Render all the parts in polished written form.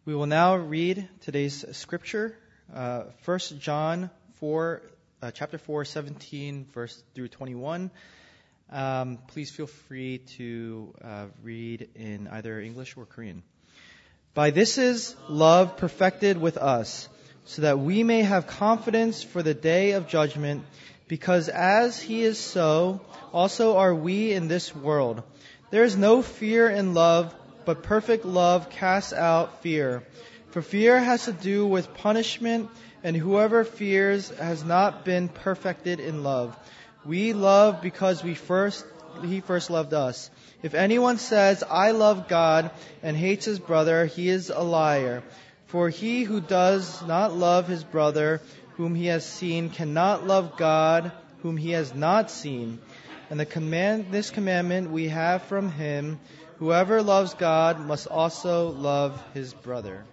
We will now read today's scripture, 1 John 4, chapter 4, 17, verse through 21. Please feel free to read in either English or Korean. By this is love perfected with us, so that we may have confidence for the day of judgment, because as He is so, also are we in this world. There is no fear in love, but perfect love casts out fear. For fear has to do with punishment, and whoever fears has not been perfected in love. We love because He first loved us. If anyone says, I love God, and hates his brother, he is a liar. For he who does not love his brother whom he has seen cannot love God whom he has not seen. And this commandment we have from Him, whoever loves God must also love his brother.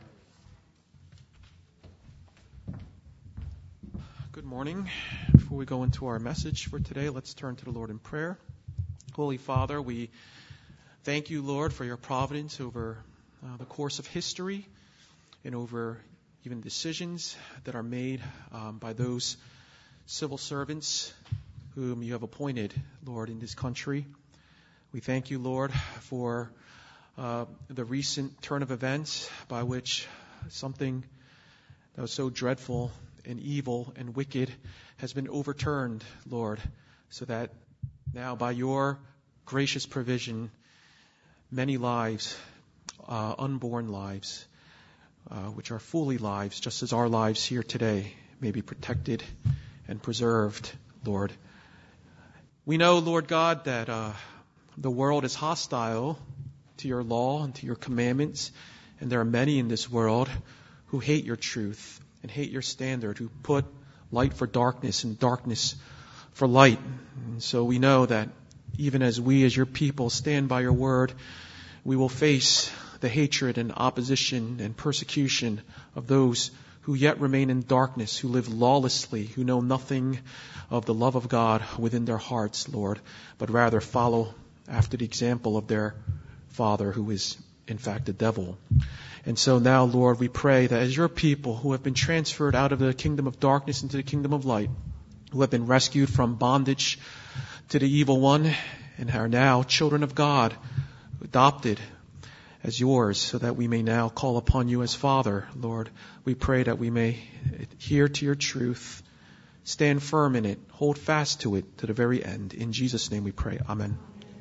Good morning. Before we go into our message for today, let's turn to the Lord in prayer. Holy Father, we thank you, Lord, for your providence over the course of history and over even decisions that are made by those civil servants whom you have appointed, Lord, in this country. We thank you, Lord, for the recent turn of events by which something that was so dreadful and evil and wicked has been overturned, Lord, so that now by your gracious provision, many lives, unborn lives, which are fully lives, just as our lives here today, may be protected and preserved, Lord. We know, Lord God, that the world is hostile to your law and to your commandments, and there are many in this world who hate your truth and hate your standard, who put light for darkness and darkness for light. And so we know that even as we, as your people, stand by your word, we will face the hatred and opposition and persecution of those who yet remain in darkness, who live lawlessly, who know nothing of the love of God within their hearts, Lord, but rather follow after the example of their father, who is in fact the devil. And so now, Lord, we pray that as your people who have been transferred out of the kingdom of darkness into the kingdom of light, who have been rescued from bondage to the evil one, and are now children of God, adopted as yours, so that we may now call upon you as Father, Lord. We pray that we may adhere to your truth, stand firm in it, hold fast to it to the very end. In Jesus' name we pray. Amen.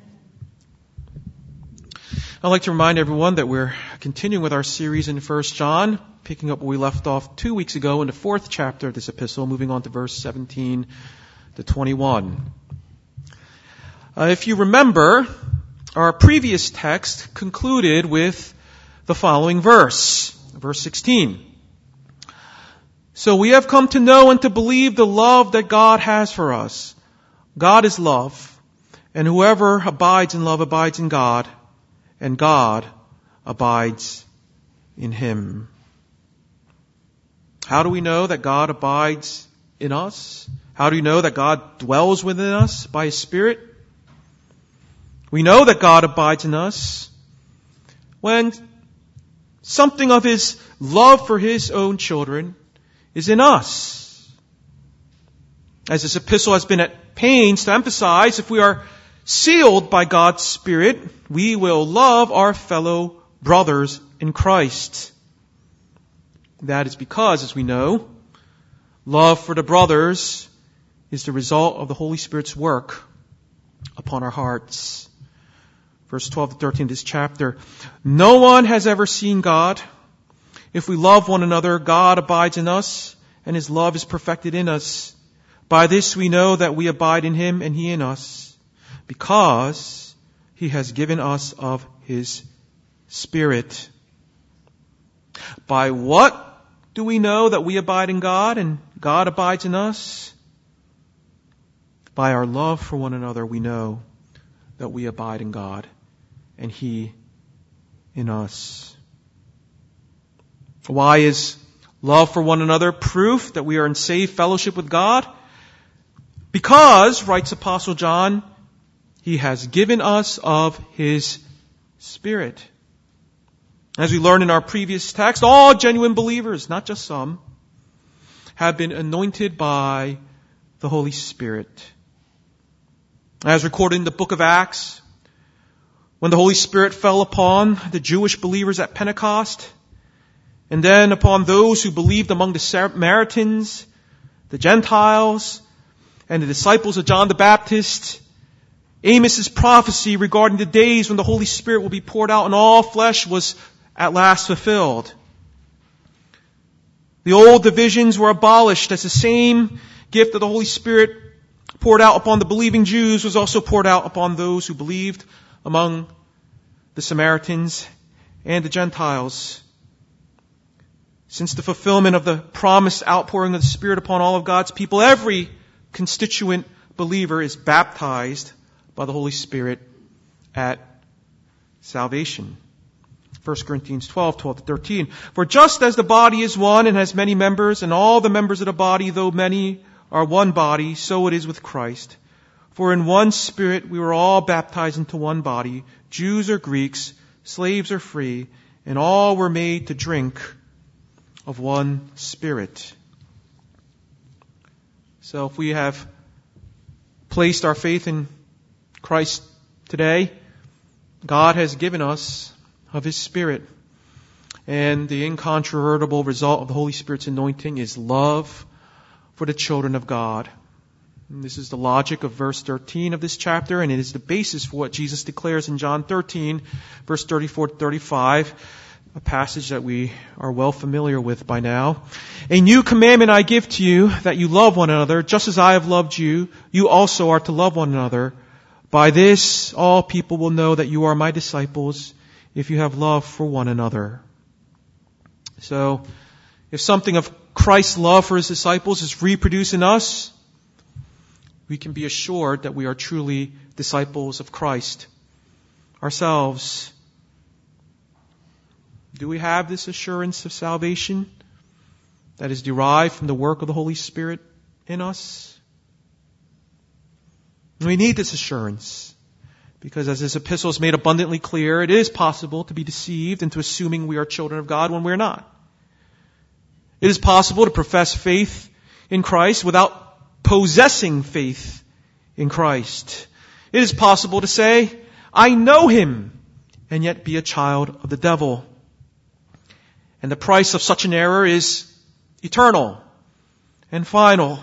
I'd like to remind everyone that we're continuing with our series in 1 John, picking up where we left off 2 weeks ago in the 4th chapter of this epistle, moving on to verse 17 to 21. If you remember, our previous text concluded with the following verse 16. So we have come to know and to believe the love that God has for us. God is love, and whoever abides in love abides in God, and God abides in him. How do we know that God abides in us? How do we know that God dwells within us by His Spirit? We know that God abides in us when something of His love for His own children is in us. As this epistle has been at pains to emphasize, if we are sealed by God's Spirit, we will love our fellow brothers in Christ. That is because, as we know, love for the brothers is the result of the Holy Spirit's work upon our hearts. Verse 12 to 13 of this chapter. No one has ever seen God. If we love one another, God abides in us, and His love is perfected in us. By this we know that we abide in Him and He in us, because He has given us of His Spirit. By what do we know that we abide in God and God abides in us? By our love for one another we know that we abide in God and He in us. Why is love for one another proof that we are in safe fellowship with God? Because, writes Apostle John, He has given us of His Spirit. As we learned in our previous text, all genuine believers, not just some, have been anointed by the Holy Spirit. As recorded in the book of Acts, when the Holy Spirit fell upon the Jewish believers at Pentecost, and then upon those who believed among the Samaritans, the Gentiles, and the disciples of John the Baptist, Amos's prophecy regarding the days when the Holy Spirit will be poured out on all flesh was at last fulfilled. The old divisions were abolished as the same gift of the Holy Spirit poured out upon the believing Jews was also poured out upon those who believed among the Samaritans and the Gentiles. Since the fulfillment of the promised outpouring of the Spirit upon all of God's people, every constituent believer is baptized by the Holy Spirit at salvation. 1 Corinthians 12:12-13. For just as the body is one and has many members, and all the members of the body, though many, are one body, so it is with Christ. For in one Spirit we were all baptized into one body, Jews or Greeks, slaves or free, and all were made to drink of one Spirit. So if we have placed our faith in Christ today, God has given us of His Spirit. And the incontrovertible result of the Holy Spirit's anointing is love for the children of God. And this is the logic of verse 13 of this chapter, and it is the basis for what Jesus declares in John 13, verse 34-35, a passage that we are well familiar with by now. A new commandment I give to you, that you love one another, just as I have loved you, you also are to love one another. By this, all people will know that you are my disciples, if you have love for one another. So, if something of Christ's love for His disciples is reproduced in us, we can be assured that we are truly disciples of Christ ourselves. Do we have this assurance of salvation that is derived from the work of the Holy Spirit in us? We need this assurance because, as this epistle is made abundantly clear, it is possible to be deceived into assuming we are children of God when we're not. It is possible to profess faith in Christ without possessing faith in Christ. It is possible to say, I know Him, and yet be a child of the devil. And the price of such an error is eternal and final.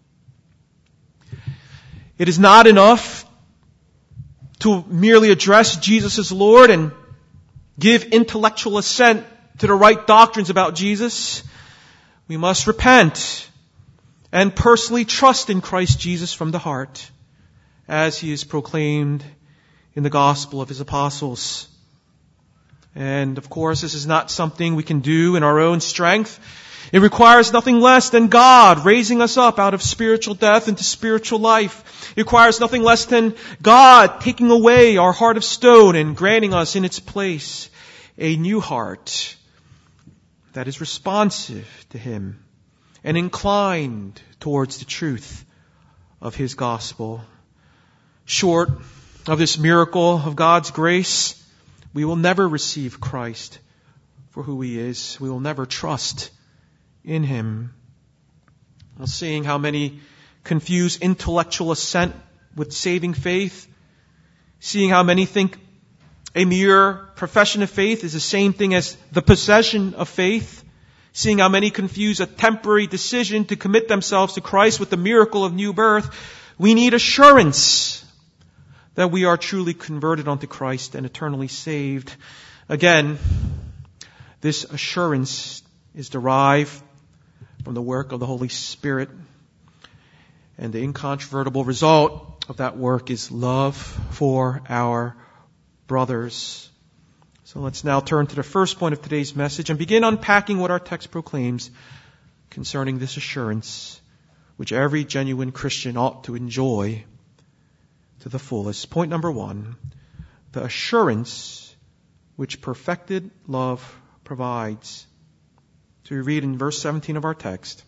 It is not enough to merely address Jesus as Lord and give intellectual assent to the right doctrines about Jesus. We must repent and personally trust in Christ Jesus from the heart, as He is proclaimed in the gospel of His apostles. And of course, this is not something we can do in our own strength. It requires nothing less than God raising us up out of spiritual death into spiritual life. It requires nothing less than God taking away our heart of stone and granting us in its place a new heart that is responsive to Him and inclined towards the truth of His gospel. Short of this miracle of God's grace, we will never receive Christ for who He is. We will never trust in Him. Well, seeing how many confuse intellectual assent with saving faith, seeing how many think a mere profession of faith is the same thing as the possession of faith, seeing how many confuse a temporary decision to commit themselves to Christ with the miracle of new birth, we need assurance that we are truly converted unto Christ and eternally saved. Again, this assurance is derived from the work of the Holy Spirit. And the incontrovertible result of that work is love for our brothers. So let's now turn to the first point of today's message and begin unpacking what our text proclaims concerning this assurance, which every genuine Christian ought to enjoy to the fullest. Point number 1, the assurance which perfected love provides. So we read in verse 17 of our text,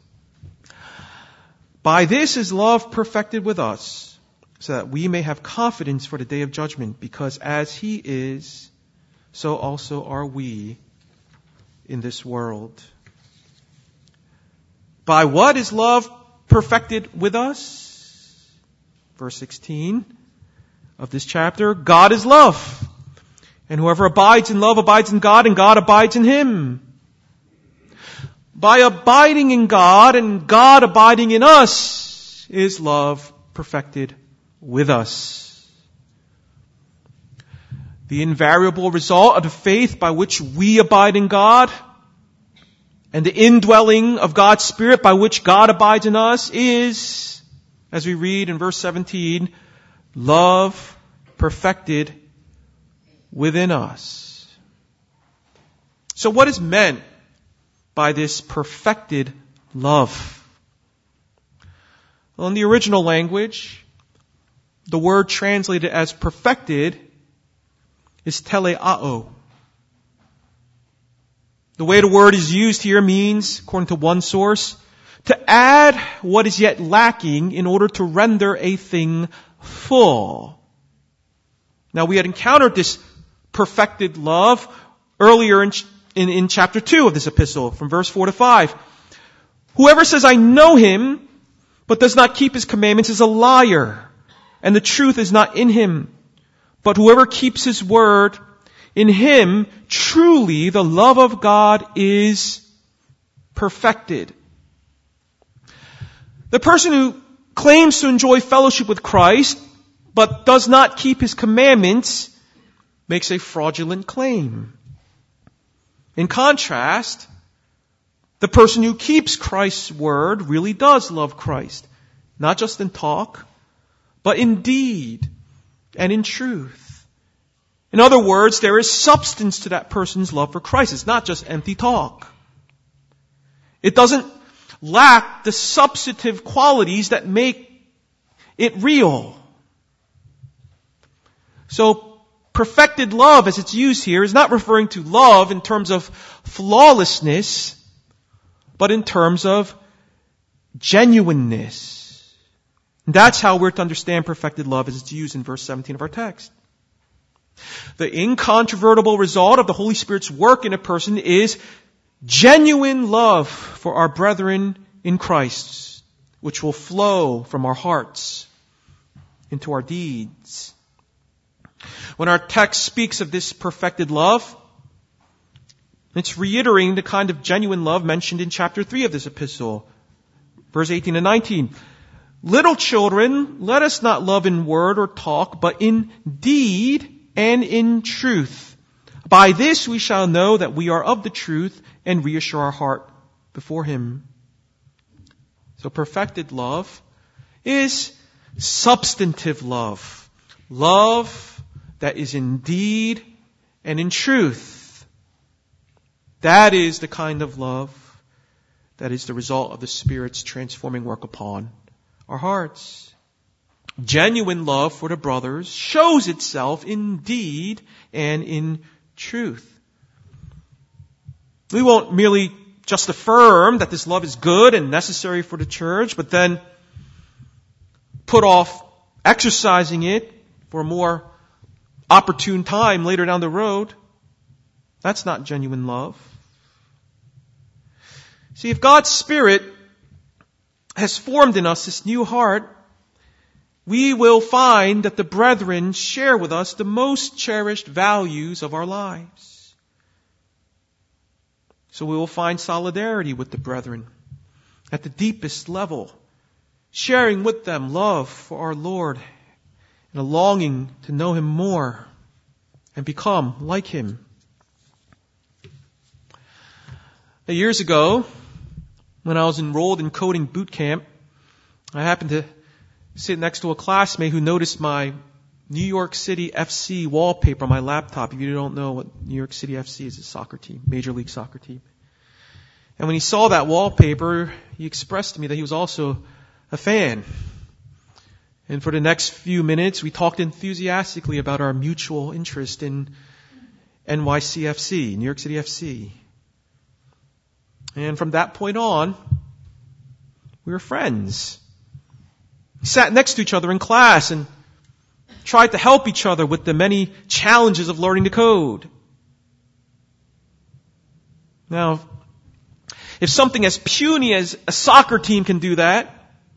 by this is love perfected with us, so that we may have confidence for the day of judgment, because as He is, so also are we in this world. By what is love perfected with us? Verse 16 of this chapter, God is love. And whoever abides in love abides in God, and God abides in him. By abiding in God and God abiding in us is love perfected with us. The invariable result of the faith by which we abide in God and the indwelling of God's Spirit by which God abides in us is, as we read in verse 17, love perfected within us. So what is meant by this perfected love? Well, in the original language, the word translated as perfected is teleao. The way the word is used here means, according to one source, to add what is yet lacking in order to render a thing full. Now, we had encountered this perfected love earlier in chapter 2 of this epistle, from verse 4 to 5. Whoever says, I know him, but does not keep his commandments is a liar, and the truth is not in him. But whoever keeps his word, in him truly the love of God is perfected. The person who claims to enjoy fellowship with Christ, but does not keep his commandments, makes a fraudulent claim. In contrast, the person who keeps Christ's word really does love Christ, not just in talk, but in deed and in truth. In other words, there is substance to that person's love for Christ. It's not just empty talk. It doesn't lack the substantive qualities that make it real. So, perfected love, as it's used here, is not referring to love in terms of flawlessness, but in terms of genuineness. And that's how we're to understand perfected love as it's used in verse 17 of our text. The incontrovertible result of the Holy Spirit's work in a person is genuine love for our brethren in Christ, which will flow from our hearts into our deeds. When our text speaks of this perfected love, it's reiterating the kind of genuine love mentioned in chapter 3 of this epistle, verse 18 and 19. Little children, let us not love in word or talk, but in deed and in truth. By this we shall know that we are of the truth and reassure our heart before Him. So perfected love is substantive love. Love that is in deed and in truth. That is the kind of love that is the result of the Spirit's transforming work upon our hearts. Genuine love for the brothers shows itself in deed and in truth. We won't merely just affirm that this love is good and necessary for the church, but then put off exercising it for a more opportune time later down the road. That's not genuine love. See, if God's Spirit has formed in us this new heart, we will find that the brethren share with us the most cherished values of our lives. So we will find solidarity with the brethren at the deepest level, sharing with them love for our Lord and a longing to know Him more and become like Him. Years ago, when I was enrolled in coding boot camp, I happened to sit next to a classmate who noticed my New York City FC wallpaper on my laptop. If you don't know what New York City FC is, a soccer team, Major League Soccer team. And when he saw that wallpaper, he expressed to me that he was also a fan. And for the next few minutes, we talked enthusiastically about our mutual interest in NYCFC, New York City FC. And from that point on, we were friends. We sat next to each other in class and tried to help each other with the many challenges of learning to code. Now, if something as puny as a soccer team can do that,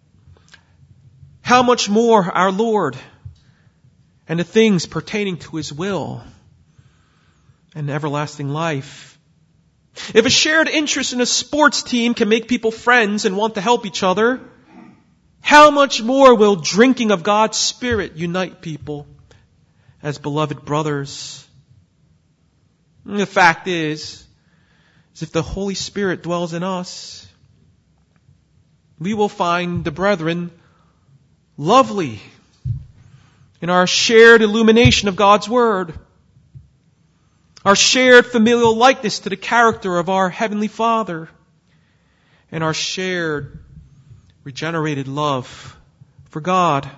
how much more our Lord and the things pertaining to His will and everlasting life. If a shared interest in a sports team can make people friends and want to help each other, how much more will drinking of God's Spirit unite people as beloved brothers? And the fact is if the Holy Spirit dwells in us, we will find the brethren lovely in our shared illumination of God's Word, our shared familial likeness to the character of our Heavenly Father, and our shared regenerated love for God.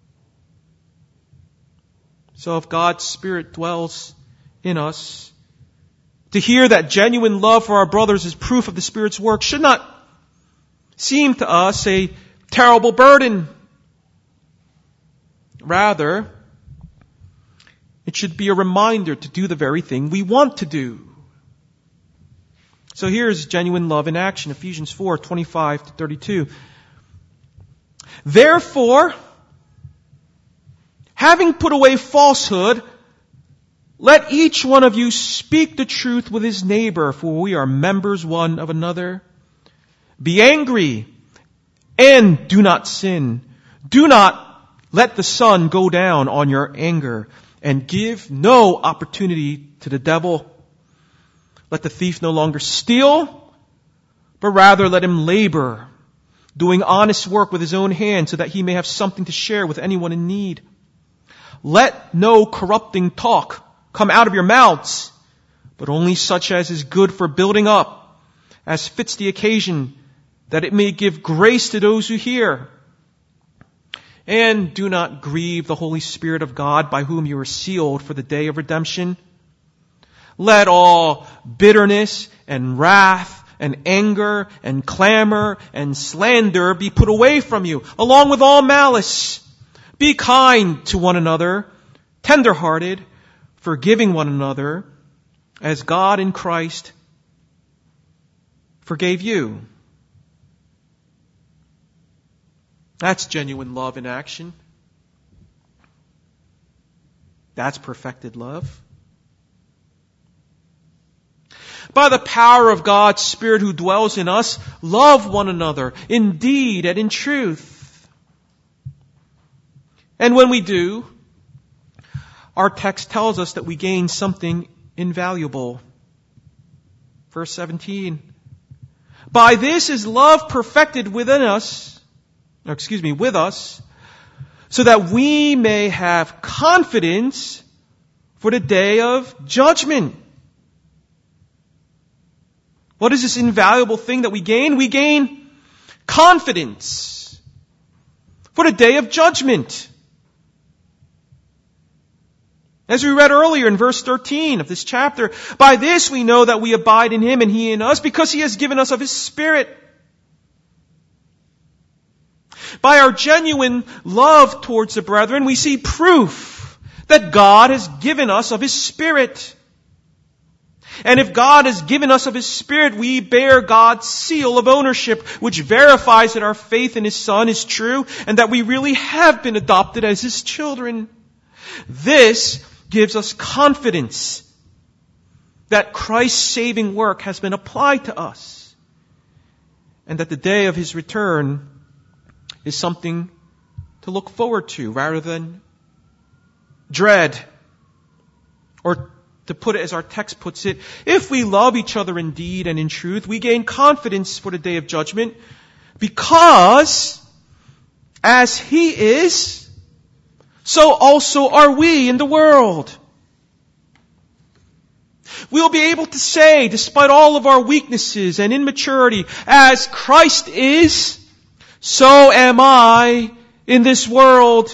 So if God's Spirit dwells in us, to hear that genuine love for our brothers is proof of the Spirit's work should not seem to us a terrible burden. Rather, it should be a reminder to do the very thing we want to do. So here's genuine love in action, Ephesians 4:25-32. Therefore, having put away falsehood, let each one of you speak the truth with his neighbor, for we are members one of another. Be angry and do not sin. Do not let the sun go down on your anger, and give no opportunity to the devil. Let the thief no longer steal, but rather let him labor, doing honest work with his own hands, so that he may have something to share with anyone in need. Let no corrupting talk come out of your mouths, but only such as is good for building up, as fits the occasion, that it may give grace to those who hear. And do not grieve the Holy Spirit of God, by whom you are sealed for the day of redemption. Let all bitterness and wrath and anger and clamor and slander be put away from you, along with all malice. Be kind to one another, tender-hearted, forgiving one another, as God in Christ forgave you. That's genuine love in action. That's perfected love. By the power of God's Spirit who dwells in us, love one another in deed and in truth. And when we do, our text tells us that we gain something invaluable. Verse 17. By this is love perfected with us, so that we may have confidence for the day of judgment. What is this invaluable thing that we gain? We gain confidence for the day of judgment. As we read earlier in verse 13 of this chapter, by this we know that we abide in Him and He in us, because He has given us of His Spirit. By our genuine love towards the brethren, we see proof that God has given us of His Spirit. And if God has given us of His Spirit, we bear God's seal of ownership, which verifies that our faith in His Son is true and that we really have been adopted as His children. This gives us confidence that Christ's saving work has been applied to us and that the day of His return is something to look forward to rather than dread. Or to put it as our text puts it, if we love each other in deed and in truth, we gain confidence for the day of judgment, because as He is, so also are we in the world. We'll be able to say, despite all of our weaknesses and immaturity, as Christ is, so am I in this world.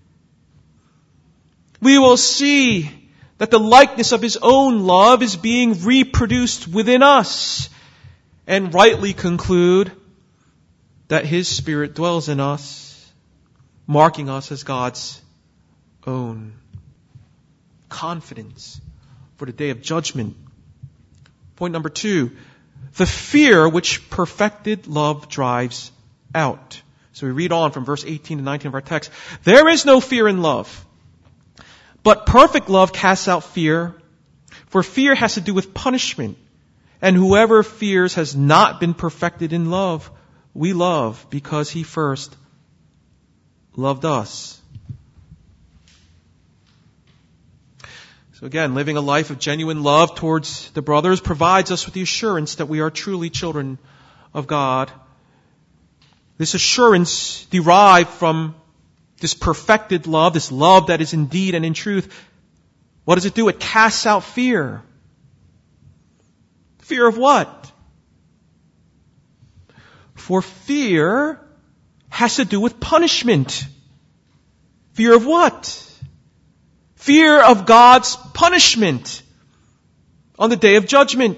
We will see that the likeness of His own love is being reproduced within us, and rightly conclude that His Spirit dwells in us, marking us as God's own. Confidence for the day of judgment Point number 2, the fear which perfected love drives out. So we read on from verse 18 to 19 of our text. There is no fear in love, but perfect love casts out fear, for fear has to do with punishment. And whoever fears has not been perfected in love. We love because he first loved us. So again, living a life of genuine love towards the brothers provides us with the assurance that we are truly children of God. This assurance derived from this perfected love, this love that is in deed and in truth. What does it do? It casts out fear. Fear of what? For fear has to do with punishment. Fear of what? Fear of God's punishment on the day of judgment.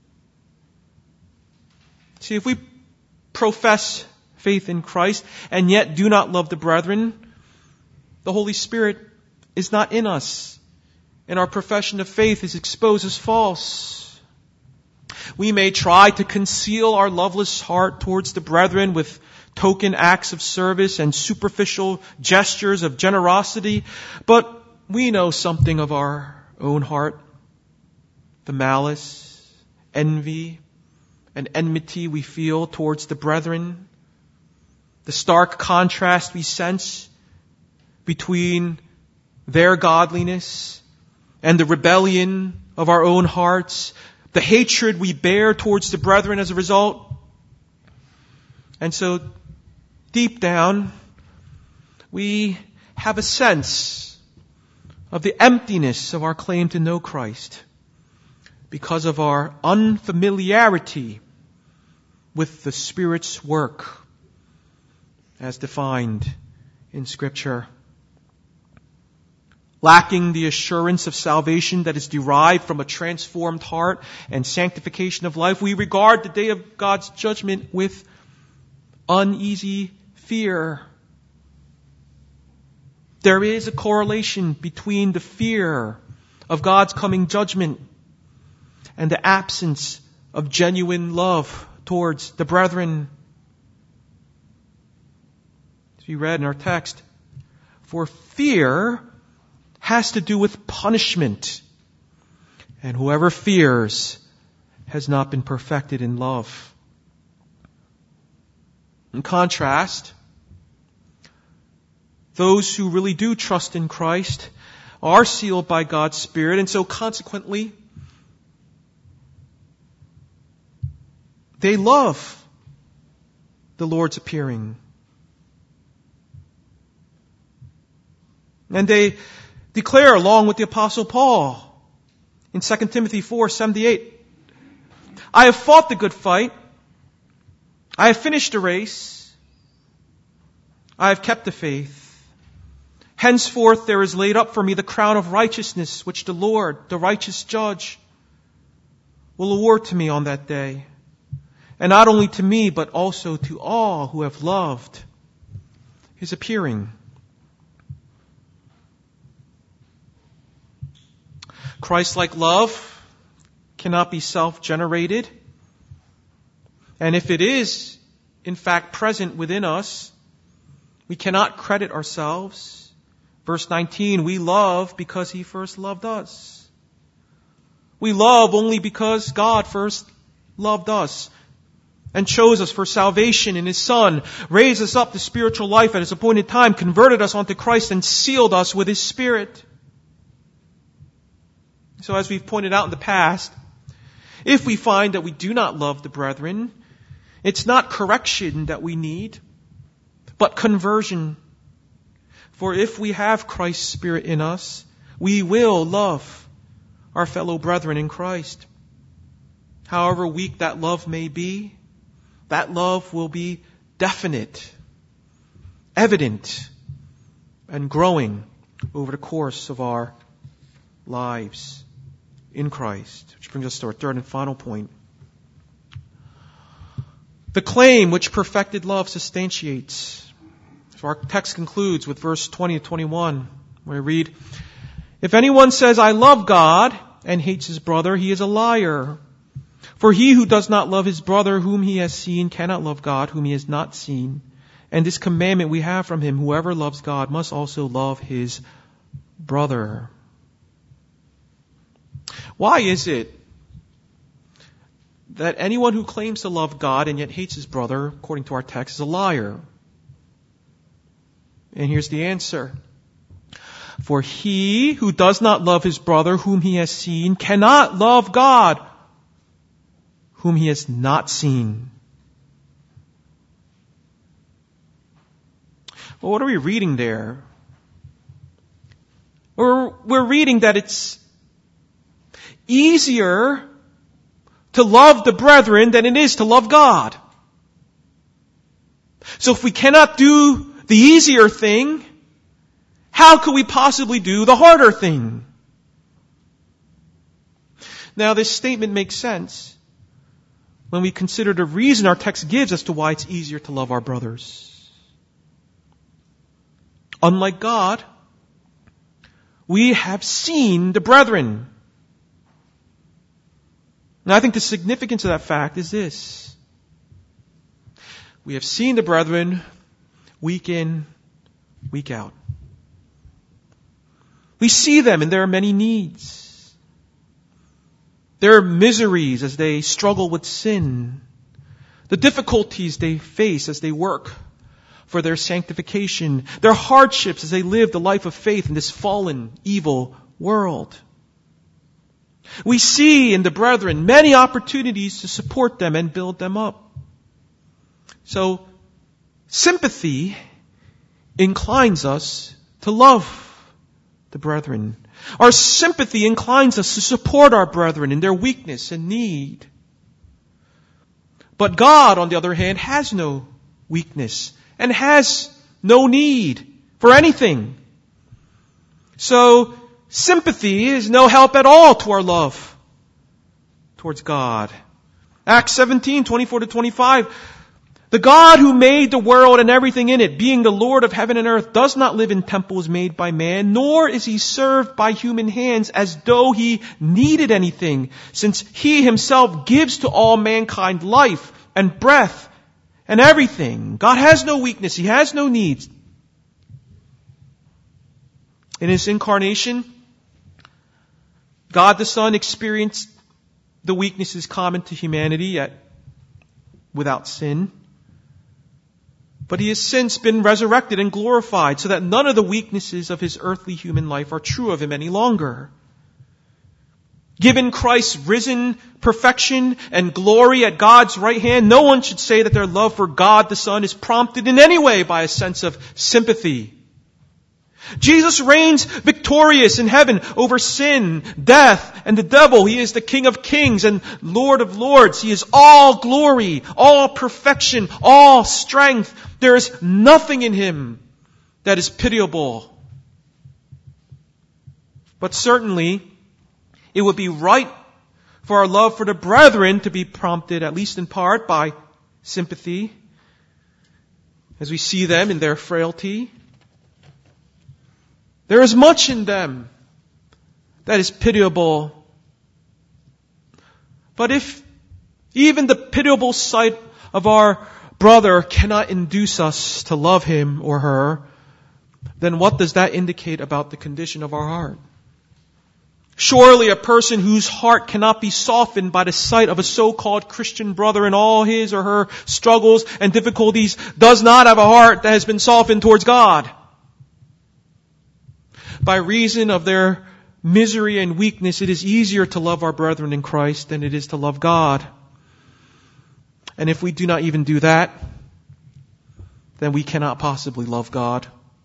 See, if we profess faith in Christ and yet do not love the brethren, the Holy Spirit is not in us, and our profession of faith is exposed as false. We may try to conceal our loveless heart towards the brethren with token acts of service and superficial gestures of generosity, but we know something of our own heart. The malice, envy, and enmity we feel towards the brethren. The stark contrast we sense between their godliness and the rebellion of our own hearts. The hatred we bear towards the brethren as a result. And so, deep down, we have a sense of the emptiness of our claim to know Christ because of our unfamiliarity with the Spirit's work as defined in Scripture. Lacking the assurance of salvation that is derived from a transformed heart and sanctification of life, we regard the day of God's judgment with uneasy fear. There is a correlation between the fear of God's coming judgment and the absence of genuine love towards the brethren. As we read in our text, for fear has to do with punishment, and whoever fears has not been perfected in love. In contrast, those who really do trust in Christ are sealed by God's Spirit, and so consequently, they love the Lord's appearing. And they declare, along with the Apostle Paul, in 2 Timothy 4:7-8, I have fought the good fight. I have finished the race. I have kept the faith. Henceforth there is laid up for me the crown of righteousness, which the Lord, the righteous judge, will award to me on that day. And not only to me, but also to all who have loved His appearing. Christ-like love cannot be self-generated. And if it is, in fact, present within us, we cannot credit ourselves. Verse 19, we love because He first loved us. We love only because God first loved us and chose us for salvation in His Son, raised us up to spiritual life at His appointed time, converted us onto Christ, and sealed us with His Spirit. So as we've pointed out in the past, if we find that we do not love the brethren, it's not correction that we need, but conversion. For if we have Christ's Spirit in us, we will love our fellow brethren in Christ. However weak that love may be, that love will be definite, evident, and growing over the course of our lives in Christ. Which brings us to our third and final point. The claim which perfected love substantiates. So our text concludes with verse 20 to 21, where we read, if anyone says, I love God, and hates his brother, he is a liar. For he who does not love his brother whom he has seen cannot love God whom he has not seen. And this commandment we have from him, whoever loves God must also love his brother. Why is it that anyone who claims to love God and yet hates his brother, according to our text, is a liar? And here's the answer. For he who does not love his brother whom he has seen cannot love God whom he has not seen. Well, what are we reading there? We're reading that it's easier to love the brethren than it is to love God. So if we cannot do the easier thing, how could we possibly do the harder thing? Now, this statement makes sense when we consider the reason our text gives as to why it's easier to love our brothers. Unlike God, we have seen the brethren. Now, I think the significance of that fact is this. We have seen the brethren week in, week out. We see them in their many needs. Their miseries as they struggle with sin. The difficulties they face as they work for their sanctification. Their hardships as they live the life of faith in this fallen, evil world. We see in the brethren many opportunities to support them and build them up. So, sympathy inclines us to love the brethren. Our sympathy inclines us to support our brethren in their weakness and need. But God, on the other hand, has no weakness and has no need for anything. So, sympathy is no help at all to our love towards God. Acts 17:24-25. The God who made the world and everything in it, being the Lord of heaven and earth, does not live in temples made by man, nor is he served by human hands as though he needed anything, since he himself gives to all mankind life and breath and everything. God has no weakness. He has no needs. In his incarnation, God the Son experienced the weaknesses common to humanity, yet without sin. But he has since been resurrected and glorified so that none of the weaknesses of his earthly human life are true of him any longer. Given Christ's risen perfection and glory at God's right hand, no one should say that their love for God the Son is prompted in any way by a sense of sympathy. Jesus reigns victorious in heaven over sin, death, and the devil. He is the King of kings and Lord of lords. He is all glory, all perfection, all strength. There is nothing in him that is pitiable. But certainly, it would be right for our love for the brethren to be prompted, at least in part, by sympathy, as we see them in their frailty. There is much in them that is pitiable. But if even the pitiable sight of our brother cannot induce us to love him or her, then what does that indicate about the condition of our heart? Surely a person whose heart cannot be softened by the sight of a so-called Christian brother in all his or her struggles and difficulties does not have a heart that has been softened towards God. By reason of their misery and weakness, it is easier to love our brethren in Christ than it is to love God. And if we do not even do that, then we cannot possibly love God.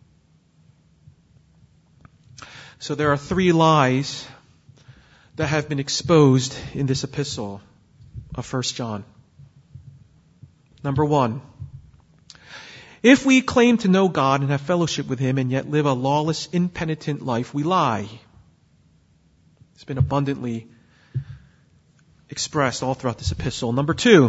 So there are 3 lies that have been exposed in this epistle of 1 John. Number 1. If we claim to know God and have fellowship with Him and yet live a lawless, impenitent life, we lie. It's been abundantly expressed all throughout this epistle. Number 2.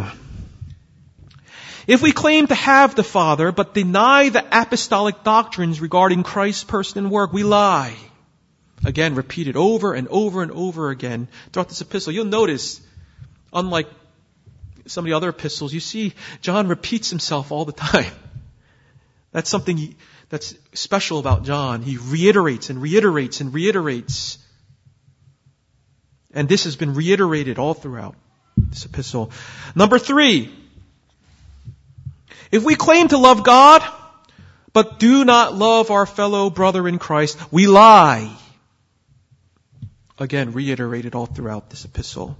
If we claim to have the Father but deny the apostolic doctrines regarding Christ's person and work, we lie. Again, repeated over and over and over again throughout this epistle. You'll notice unlike some of the other epistles, you see John repeats himself all the time. That's something that's special about John. He reiterates and reiterates and reiterates. And this has been reiterated all throughout this epistle. Number 3, if we claim to love God, but do not love our fellow brother in Christ, we lie. Again, reiterated all throughout this epistle.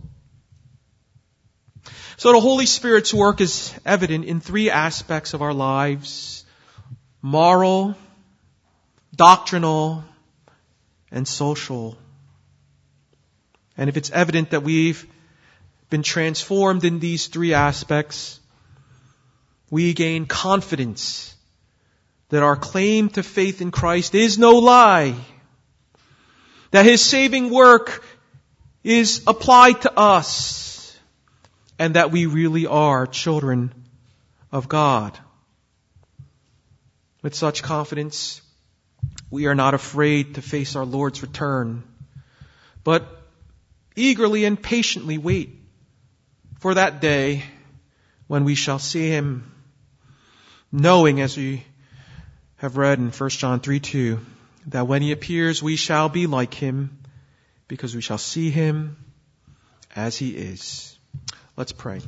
So the Holy Spirit's work is evident in 3 aspects of our lives: moral, doctrinal, and social. And if it's evident that we've been transformed in these 3 aspects, we gain confidence that our claim to faith in Christ is no lie, that His saving work is applied to us, and that we really are children of God. With such confidence, we are not afraid to face our Lord's return, but eagerly and patiently wait for that day when we shall see Him, knowing, as we have read in 1 John 3:2, that when He appears we shall be like Him, because we shall see Him as He is. Let's pray.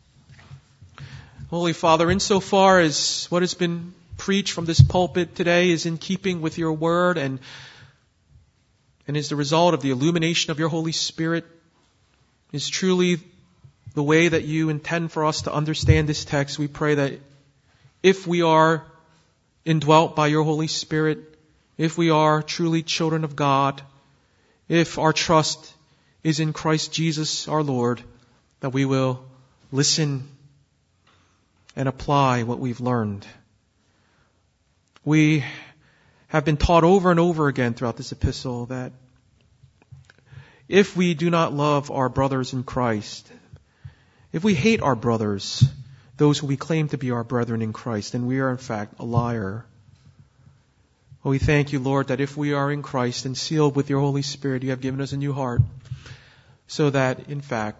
Holy Father, insofar as what has been preached from this pulpit today is in keeping with your word and is the result of the illumination of your Holy Spirit, is truly the way that you intend for us to understand this text, we pray that if we are indwelt by your Holy Spirit, if we are truly children of God, if our trust is in Christ Jesus our Lord, that we will listen and apply what we've learned. We have been taught over and over again throughout this epistle that if we do not love our brothers in Christ, if we hate our brothers, those who we claim to be our brethren in Christ, then we are in fact a liar. Oh, we thank you, Lord, that if we are in Christ and sealed with your Holy Spirit, you have given us a new heart, so that, in fact,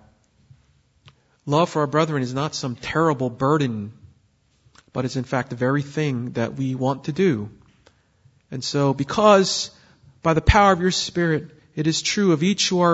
love for our brethren is not some terrible burden, but is in fact the very thing that we want to do. And so, because by the power of your Spirit, it is true of each who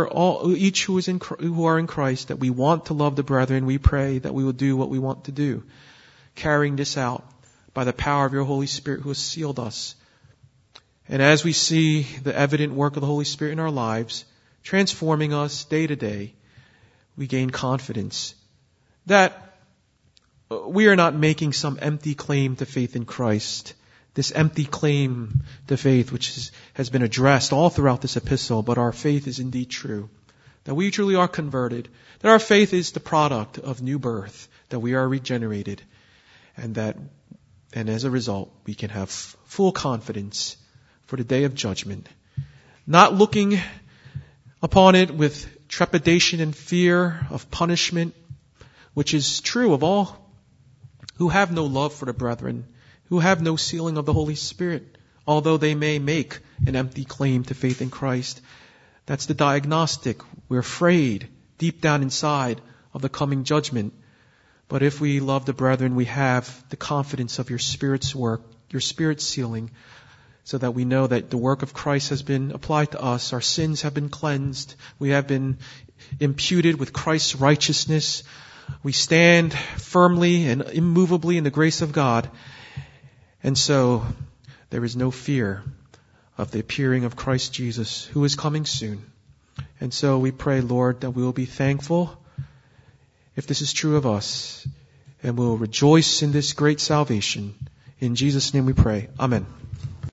are in Christ that we want to love the brethren, we pray that we will do what we want to do, carrying this out by the power of your Holy Spirit who has sealed us. And as we see the evident work of the Holy Spirit in our lives, transforming us day to day, we gain confidence that we are not making some empty claim to faith in Christ, this empty claim to faith which has been addressed all throughout this epistle, but our faith is indeed true, that we truly are converted, that our faith is the product of new birth, that we are regenerated, and as a result, we can have full confidence for the day of judgment, not looking upon it with trepidation and fear of punishment, which is true of all who have no love for the brethren, who have no sealing of the Holy Spirit, although they may make an empty claim to faith in Christ. That's the diagnostic. We're afraid deep down inside of the coming judgment. But if we love the brethren, we have the confidence of your Spirit's work, your Spirit's sealing, so that we know that the work of Christ has been applied to us. Our sins have been cleansed. We have been imputed with Christ's righteousness. We stand firmly and immovably in the grace of God. And so there is no fear of the appearing of Christ Jesus, who is coming soon. And so we pray, Lord, that we will be thankful if this is true of us, and we'll rejoice in this great salvation. In Jesus' name we pray. Amen.